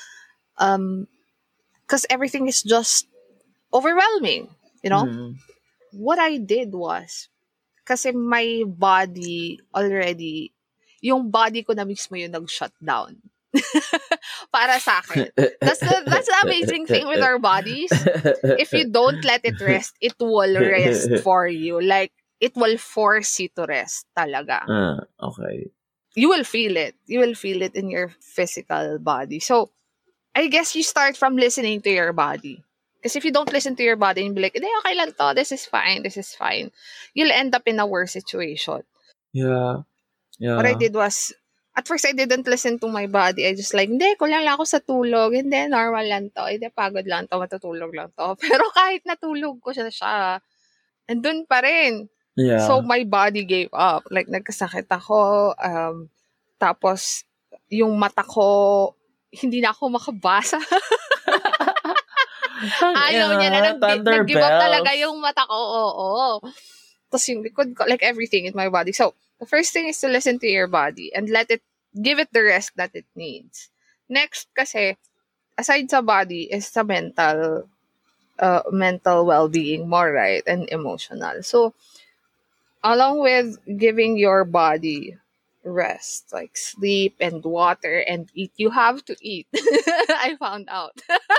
S2: Um, because everything is just overwhelming, you know? Mm. What I did was, kasi my body already, yung body ko na mismo yung nag-shut down. Para sa akin. That's the, that's the amazing thing with our bodies. If you don't let it rest, it will rest for you. Like, it will force you to rest talaga.
S1: Uh, okay.
S2: You will feel it. You will feel it in your physical body. So, I guess you start from listening to your body. Because if you don't listen to your body and be like, hindi, okay lang to, this is fine, this is fine, you'll end up in a worse situation.
S1: Yeah. Yeah.
S2: What I did was, at first, I didn't listen to my body. I just like, hindi, kulang lang ako sa tulog. Hindi, normal lang to. Hindi, pagod lang to. Matutulog lang to. Pero kahit natulog ko siya siya, andun pa rin.
S1: Yeah.
S2: So, my body gave up. Like, nagkasakit ako. Um, tapos, yung mata ko, hindi na ako makabasa. Ayaw niya na. Nag- nag-give up talaga yung mata ko. Oo. Tapos, yung likod ko, like everything in my body. So, the first thing is to listen to your body and let it, give it the rest that it needs. Next, kasi, aside sa body, is sa mental, uh, mental well-being more, right? And emotional. So, along with giving your body rest, like sleep and water and eat, you have to eat. I found out.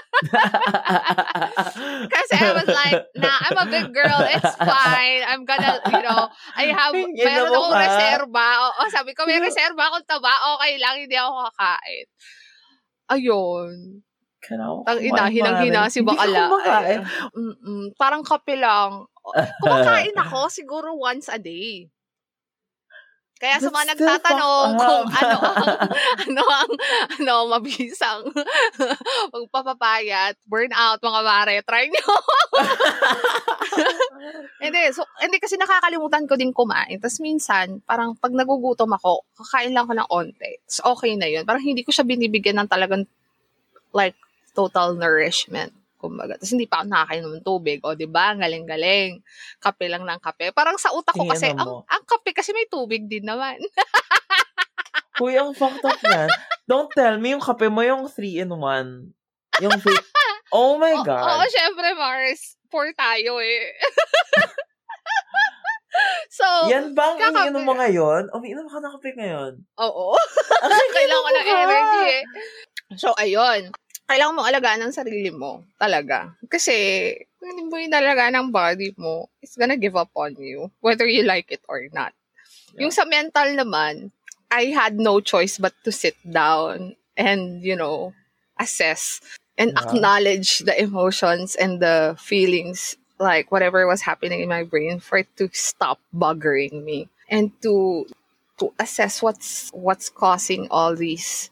S2: Kasi I was like, nah, I'm a big girl. It's fine. I'm gonna, you know, I have, meron akong reserba. O, sabi ko, may reserba akong taba. Okay lang, hindi ako kakain. Ayun. Tang ina, hinang-hina si bakala. Mm-mm, parang kape lang. Kumakain ako siguro once a day. Kaya sa mga nagtatanong kung ano ang ano ang ano mabisang magpapapayat, burnout mga mare, try nyo. Hindi, so hindi kasi nakakalimutan ko din kumain. Tapos minsan, parang pag nagugutom ako, kakain lang ko ng onte. So okay na 'yun. Parang hindi ko siya binibigyan ng talagang like total nourishment. Kumbaga. Tapos hindi pa ako nakakain ng tubig. O, diba? Galing-galing. Kape lang ng kape. Parang sa utak ko kasi, ang, ang kape kasi may tubig din naman.
S1: Kuya, ang fucked up yan. Don't tell me yung kape mo yung three in one. Yung fake, Oh my
S2: O- Oo,
S1: God.
S2: syempre, Mars. Poor tayo eh. So,
S1: Yan ba ang iniinom mo
S2: kakape.
S1: ngayon? Umiinom ka ng kape ngayon?
S2: Oo.
S1: Ay,
S2: Kailangan ko
S1: naku
S2: ng
S1: ka!
S2: energy eh. So, ayun. Kailangan mo alagaan ang sarili mo. Talaga. Kasi, kung hindi mo inalagaan ang body mo, it's gonna give up on you. Whether you like it or not. Yung
S1: Yeah.
S2: sa mental naman, I had no choice but to sit down and, you know, assess and
S1: Yeah.
S2: acknowledge the emotions and the feelings, like whatever was happening in my brain, for it to stop buggering me and to to assess what's what's causing all these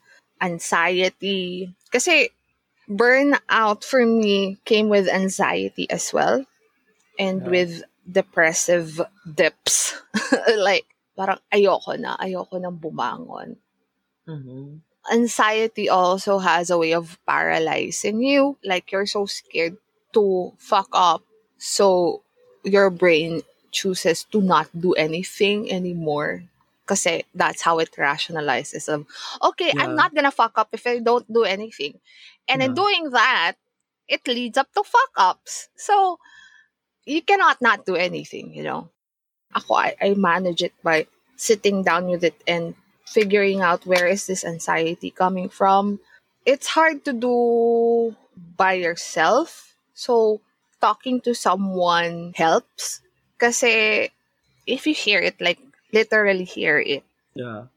S2: anxiety. Kasi burnout for me came with anxiety as well and
S1: Yeah.
S2: with depressive dips. Like, parang ayoko na, ayoko nang bumangon.
S1: Mhm.
S2: Anxiety also has a way of paralyzing you. Like, you're so scared to fuck up. So, your brain chooses to not do anything anymore. Kasi that's how it rationalizes of, okay, I'm
S1: Yeah.
S2: not gonna fuck up if I don't do anything. And in
S1: Yeah.
S2: doing that, it leads up to fuck ups. So, you cannot not do anything, you know. Ako, I, I manage it by sitting down with it and figuring out where is this anxiety coming from. It's hard to do by yourself. So, talking to someone helps. Kasi, if you hear it, like, literally hear it,
S1: Yeah.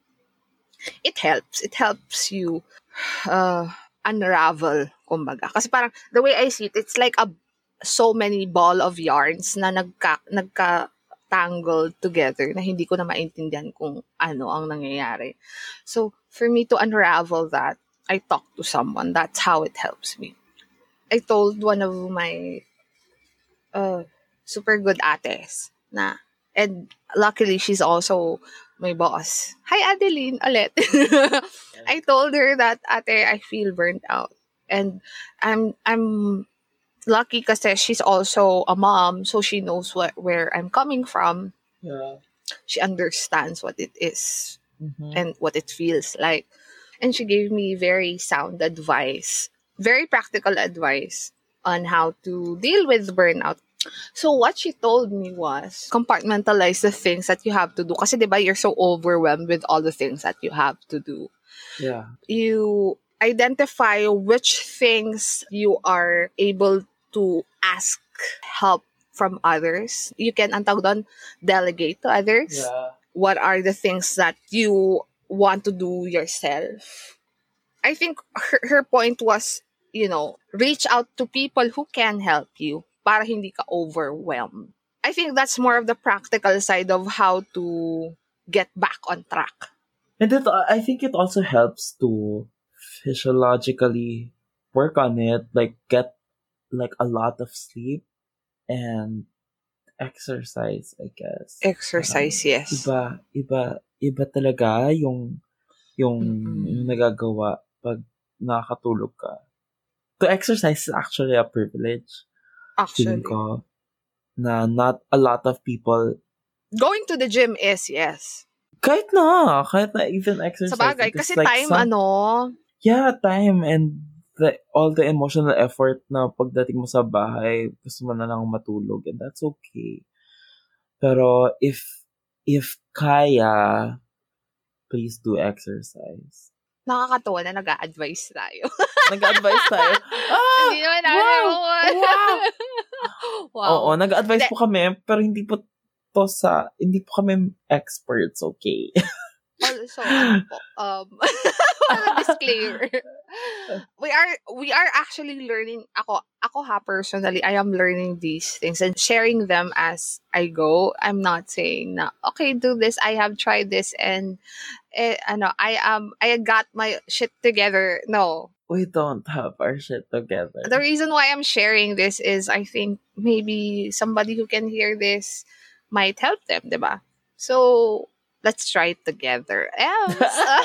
S2: it helps. It helps you uh, unravel, kumbaga. Kasi parang, the way I see it, it's like a so many ball of yarns na nagka, nagka tangled together na hindi ko na maintindihan kung ano ang nangyayari. So, for me to unravel that, I talk to someone. That's how it helps me. I told one of my uh, super good ates na, and luckily she's also my boss. Hi, Adeline, ulit. I told her that, ate, I feel burnt out. And I'm I'm lucky kasi she's also a mom, so she knows what where I'm coming from.
S1: Yeah.
S2: She understands what it is
S1: Mhm.
S2: and what it feels like. And she gave me very sound advice, very practical advice on how to deal with burnout. So what she told me was compartmentalize the things that you have to do. Kasi diba, you're so overwhelmed with all the things that you have to do.
S1: Yeah.
S2: You identify which things you are able to ask help from others. You can, ang tawag doon, delegate to others.
S1: Yeah.
S2: What are the things that you want to do yourself? I think her, her point was, you know, reach out to people who can help you para hindi ka overwhelmed. I think that's more of the practical side of how to get back on track.
S1: And it, I think it also helps to physiologically work on it, like get like a lot of sleep and exercise, I guess.
S2: Exercise,
S1: Parang
S2: yes.
S1: iba, iba, iba talaga yung yung,
S2: Mm-mm.
S1: yung nagagawa pag nakakatulog ka. To exercise is actually a privilege. Feeling
S2: Actually,
S1: ko na not a lot of people,
S2: going to the gym is, yes.
S1: kahit na, kahit na even exercise.
S2: Sa bagay,
S1: it is
S2: kasi
S1: like
S2: time,
S1: some-
S2: ano,
S1: Yeah, time and the, all the emotional effort na pagdating mo sa bahay, gusto mo na lang matulog, and that's okay. Pero if if kaya, please do exercise.
S2: nakakatawa na nag-a-advise tayo.
S1: Nag-advise tayo. Ah!
S2: Hindi naman natin
S1: Wow!
S2: naman.
S1: Wow!
S2: Wow.
S1: Oo, nag-advise
S2: De-
S1: po kami, pero hindi po to sa, hindi po kami experts, okay?
S2: Also, ano po, um, well, disclaimer. We are, we are actually learning, ako, ako ha, personally, I am learning these things and sharing them as I go. I'm not saying na, okay, do this, I have tried this, and, eh, ano, I am, I got my shit together. No.
S1: We don't have our shit together.
S2: The reason why I'm sharing this is I think maybe somebody who can hear this might help them, diba? So, let's try it together. Ems.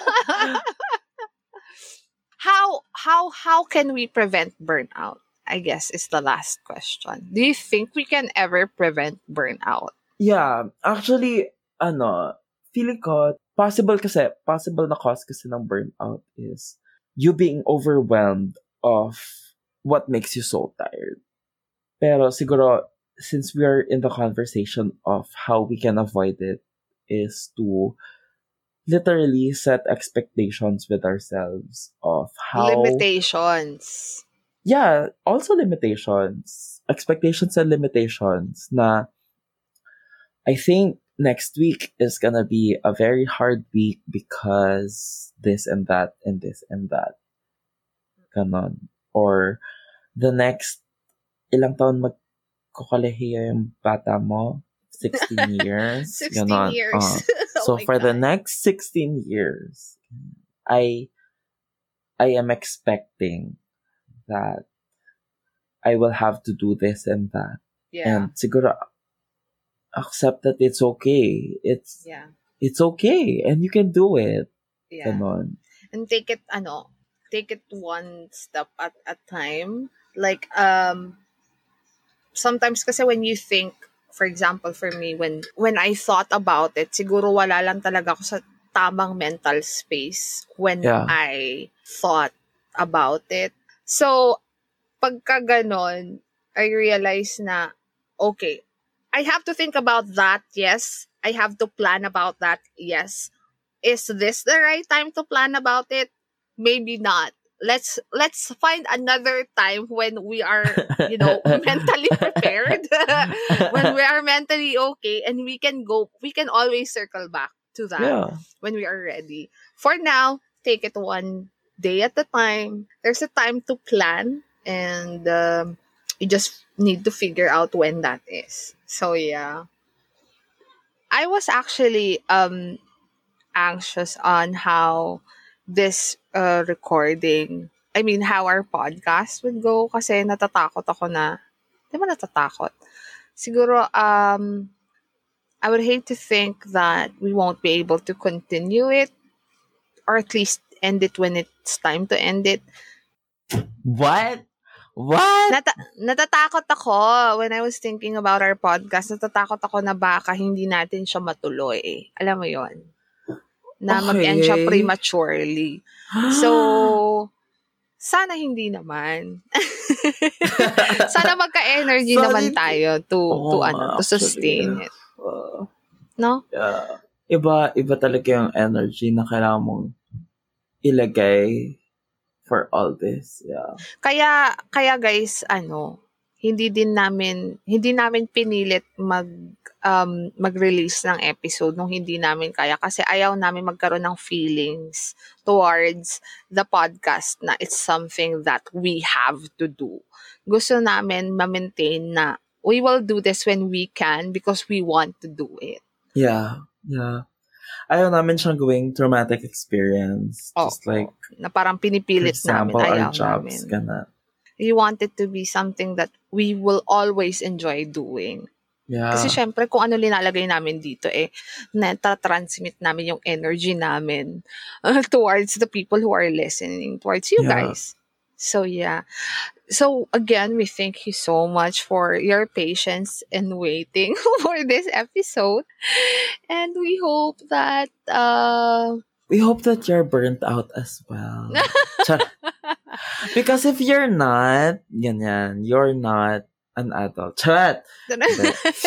S2: how how how can we prevent burnout? I guess is the last question. Do you think we can ever prevent burnout?
S1: Yeah, actually, ano, feeling ko, possible kasi, possible na cause kasi ng burnout is you being overwhelmed of what makes you so tired. Pero siguro, since we are in the conversation of how we can avoid it, is to literally set expectations with ourselves of how...
S2: Limitations.
S1: Yeah, also limitations. Expectations and limitations na I think next week is gonna be a very hard week because this and that and this and that. Ganon. Or the next ilang taon magkukalehiya yung bata mo? sixteen years.
S2: sixteen
S1: Ganon.
S2: years.
S1: Uh,
S2: Oh
S1: so
S2: my
S1: for the
S2: God.
S1: next sixteen years, I I am expecting that I will have to do this and that.
S2: Yeah.
S1: And siguro accept that it's okay. It's
S2: Yeah.
S1: it's okay and you can do it.
S2: Yeah.
S1: Ganon.
S2: And take it, ano, take it one step at a time. Like, um, sometimes kasi when you think, for example, for me, when when I thought about it, siguro wala lang talaga ako sa tamang mental space when
S1: Yeah.
S2: I thought about it. So, pagka ganon, I realize na, okay, I have to think about that, yes. I have to plan about that, yes. Is this the right time to plan about it? Maybe not. Let's let's find another time when we are, you know, mentally prepared, when we are mentally okay, and we can go, we can always circle back to that
S1: Yeah.
S2: when we are ready. For now, take it one day at a time. There's a time to plan, and um, you just need to figure out when that is. So yeah, I was actually um anxious on how this uh, recording, I mean, how our podcast would go kasi natatakot ako na, di ba natatakot? Siguro, um, I would hate to think that we won't be able to continue it or at least end it when it's time to end it.
S1: What? What?
S2: Nata- natatakot ako when I was thinking about our podcast. Natatakot ako na baka hindi natin siya matuloy. Alam mo yon, na mag-end siya
S1: Okay.
S2: prematurely. So, sana hindi naman. Sana magka-energy
S1: Sorry.
S2: naman tayo to
S1: Oo
S2: to
S1: nga,
S2: ano, to
S1: actually.
S2: sustain it.
S1: Uh,
S2: No?
S1: yeah. Iba, iba talaga yung energy na kailangan mong ilagay for all this. Yeah.
S2: Kaya kaya guys, ano, hindi din namin hindi namin pinilit mag um mag-release ng episode nung hindi namin kaya kasi ayaw namin magkaroon ng feelings towards the podcast na it's something that we have to do. Gusto namin ma-maintain na we will do this when we can because we want to do it.
S1: Yeah. Yeah. Ayaw namin siyang gawing traumatic experience.
S2: Oh,
S1: Just like,
S2: na parang
S1: for
S2: pinipilit
S1: example,
S2: namin,
S1: our
S2: ayaw
S1: jobs.
S2: namin.
S1: Gana.
S2: We want it to be something that we will always enjoy doing.
S1: Yeah.
S2: Kasi syempre, kung ano linalagay namin dito, eh, natatransmit namin yung energy namin uh, towards the people who are listening, towards you
S1: Yeah.
S2: guys. So, yeah. So, again, we thank you so much for your patience and waiting for this episode. And we hope that, uh,
S1: We hope that you're burnt out as well. Char- Because if you're not, ganyan, you're not an adult. Chat! Hindi.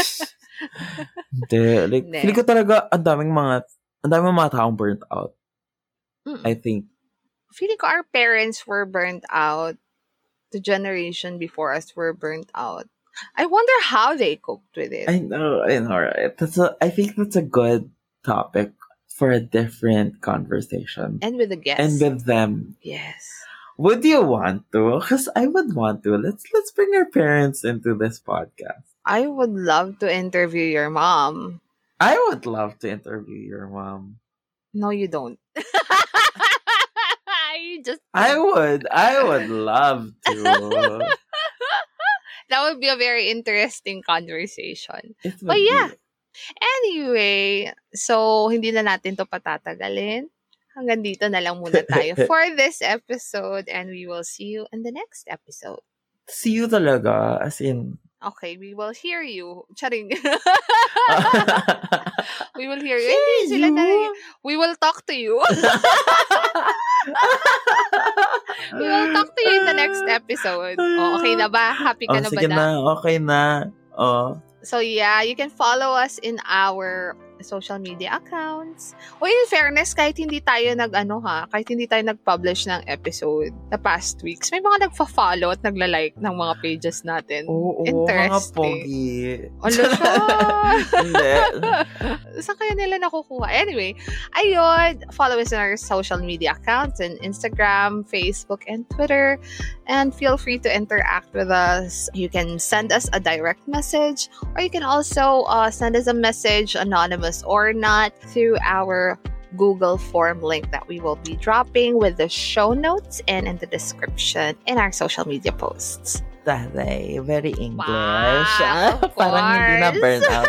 S1: Hindi. Like,
S2: Hindi.
S1: feeling ko talaga, ang daming mga, ang daming mga taong burnt out.
S2: Mm.
S1: I think.
S2: feeling ko our parents were burnt out. The generation before us were burnt out. I wonder how they coped with it.
S1: I know, I know, right? That's a, I think that's a good topic for a different conversation.
S2: And with the guests.
S1: And with them.
S2: Yes.
S1: Would you want to? Because I would want to. Let's let's bring our parents into this podcast.
S2: I would love to interview your mom.
S1: I would love to interview your mom.
S2: No, you don't. You just
S1: I would. I would love to.
S2: that would be a very interesting conversation.
S1: It would
S2: But yeah.
S1: be.
S2: Anyway, so hindi na natin to patatagalin. Hanggang dito na lang muna tayo for this episode and we will see you in the next episode.
S1: See you talaga. As in...
S2: Okay, we will hear you. Charing. We will hear you.
S1: Hear
S2: Hindi sila
S1: you?
S2: talaga. We will talk to you. We will talk to you in the next episode. Oh, okay na ba? Happy ka
S1: Oh,
S2: na ba
S1: sige
S2: na?
S1: na. Okay na. Oh.
S2: So yeah, you can follow us in our social media accounts. O in fairness, kahit hindi tayo nag-ano ha, kahit hindi tayo nag-publish ng episode the past weeks, may mga nagfa-follow at nagla-like ng mga pages natin.
S1: Oo, mga
S2: Interesting.
S1: pogi.
S2: Ano siya?
S1: Hindi.
S2: Saan kaya nila nakukuha? Anyway, ayun, follow us on our social media accounts on Instagram, Facebook, and Twitter. And feel free to interact with us. You can send us a direct message, or you can also uh, send us a message, anonymous or not, through our Google form link that we will be dropping with the show notes and in the description in our social media posts.
S1: Taray, very English.
S2: Wow, of
S1: Parang hindi na
S2: course.
S1: burnout.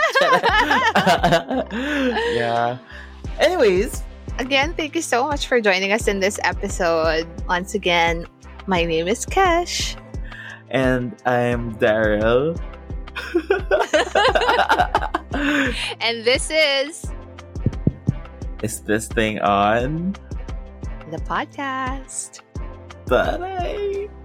S1: Yeah. Anyways,
S2: Again, thank you so much for joining us in this episode. Once again, my name is Kesh.
S1: and I'm Daryl.
S2: And this is
S1: Is this thing on?
S2: the podcast.
S1: Taray.